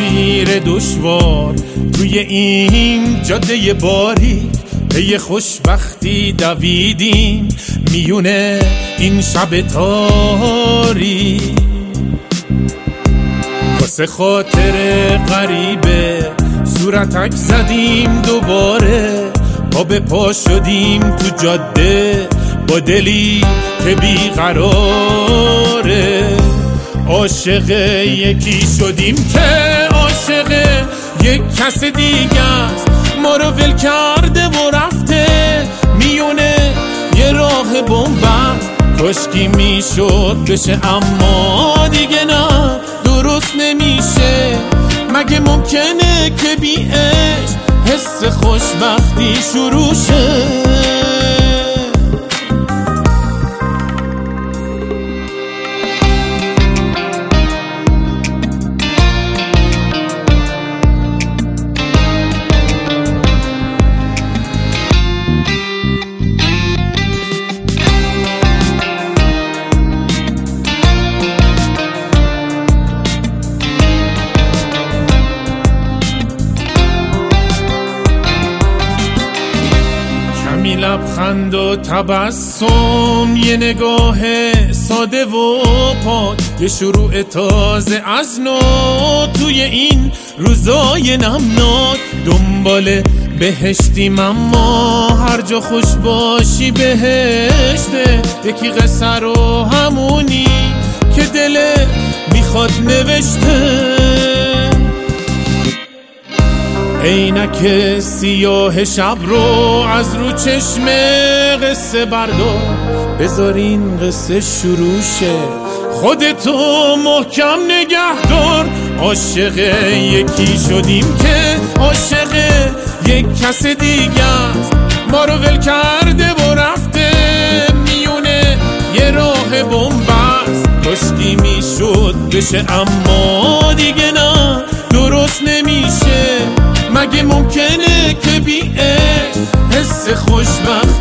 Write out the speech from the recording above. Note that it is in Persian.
مسیر دشوار توی این جاده باریک پی خوشبختی دویدیم میونه این شب تاریک. واسه خاطر غریبه صورتک زدیم دوباره، پا به پا شدیم تو جاده با دلی که بیقراره. عاشق یکی شدیم که عاشق یک کس دیگه است، ما رو ول کرده و رفته میونه یه راه بن‌بست. کاشکی میشد بشه اما دیگه نه، درست نمیشه. مگه ممکنه که بی عشق حس خوشبختی شروع شه؟ لبخند و تبسم، یه نگاه ساده و پاک، یه شروع تازه از نو توی این روزای نمناک. دنبال بهشتیم اما هر جا خوش باشی بهشته. یکی قصه رو همونی که دلت میخواد نوشته. عینک سیاه شب رو از رو چشم قصه بردار، بذارین قصه شروع شه. خودتو محکم نگه دار. عاشق یکی شدیم که عاشق یک کس دیگه است، ما رو ول کرده و رفته میونه یه راه بن‌بست. کاشکی میشد بشه اما دیگه نه، درست نمیشه. مگه ممکنه که بی عشق حس خوشبخت